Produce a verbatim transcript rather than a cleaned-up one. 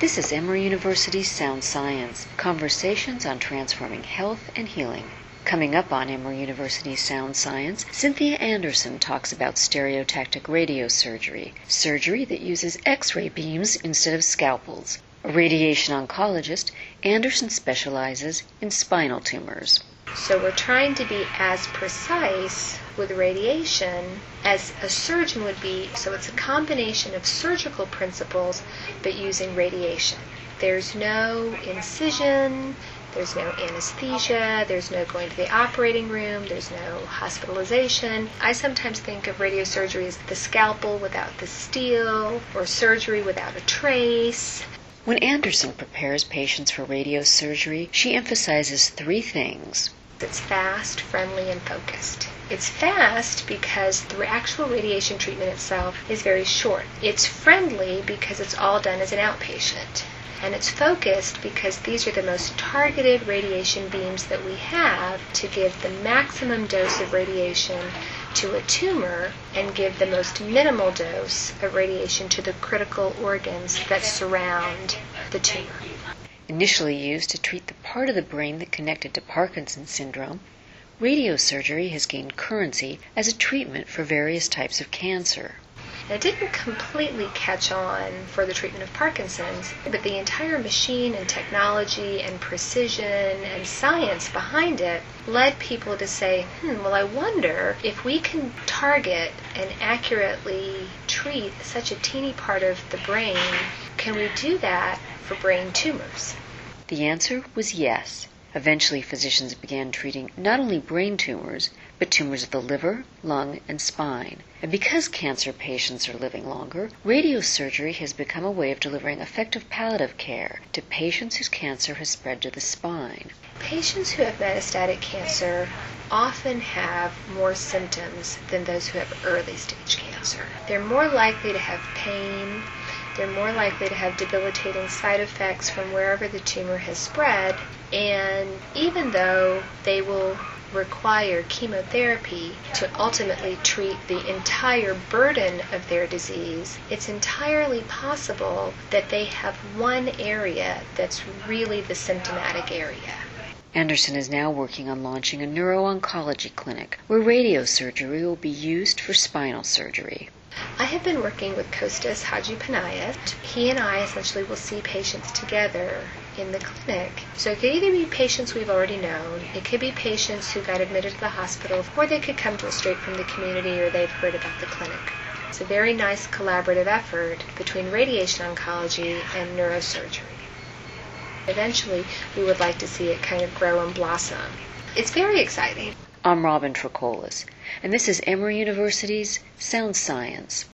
This is Emory University's Sound Science, conversations on transforming health and healing. Coming up on Emory University's Sound Science, Cynthia Anderson talks about stereotactic radiosurgery, surgery that uses X-ray beams instead of scalpels. A radiation oncologist, Anderson specializes in spinal tumors. So we're trying to be as precise with radiation as a surgeon would be. So it's a combination of surgical principles, but using radiation. There's no incision, there's no anesthesia, there's no going to the operating room, there's no hospitalization. I sometimes think of radiosurgery as the scalpel without the steel, or surgery without a trace. When Anderson prepares patients for radiosurgery, she emphasizes three things. It's fast, friendly, and focused. It's fast because the actual radiation treatment itself is very short. It's friendly because it's all done as an outpatient. And it's focused because these are the most targeted radiation beams that we have to give the maximum dose of radiation to a tumor and give the most minimal dose of radiation to the critical organs that surround the tumor. Initially used to treat the part of the brain that connected to Parkinson's syndrome, radiosurgery has gained currency as a treatment for various types of cancer. It didn't completely catch on for the treatment of Parkinson's, but the entire machine and technology and precision and science behind it led people to say, hmm, well, I wonder if we can target and accurately treat such a teeny part of the brain, can we do that for brain tumors? The answer was yes. Eventually, physicians began treating not only brain tumors, but tumors of the liver, lung, and spine. And because cancer patients are living longer, radiosurgery has become a way of delivering effective palliative care to patients whose cancer has spread to the spine. Patients who have metastatic cancer often have more symptoms than those who have early stage cancer. They're more likely to have pain. They're more likely to have debilitating side effects from wherever the tumor has spread, and even though they will require chemotherapy to ultimately treat the entire burden of their disease, it's entirely possible that they have one area that's really the symptomatic area. Anderson is now working on launching a neuro-oncology clinic where radiosurgery will be used for spinal surgery. I have been working with Kostas Hadjipanayas. He and I essentially will see patients together in the clinic. So it could either be patients we've already known, it could be patients who got admitted to the hospital, or they could come to us straight from the community or they've heard about the clinic. It's a very nice collaborative effort between radiation oncology and neurosurgery. Eventually, we would like to see it kind of grow and blossom. It's very exciting. I'm Robin Tricolis, and this is Emory University's Sound Science.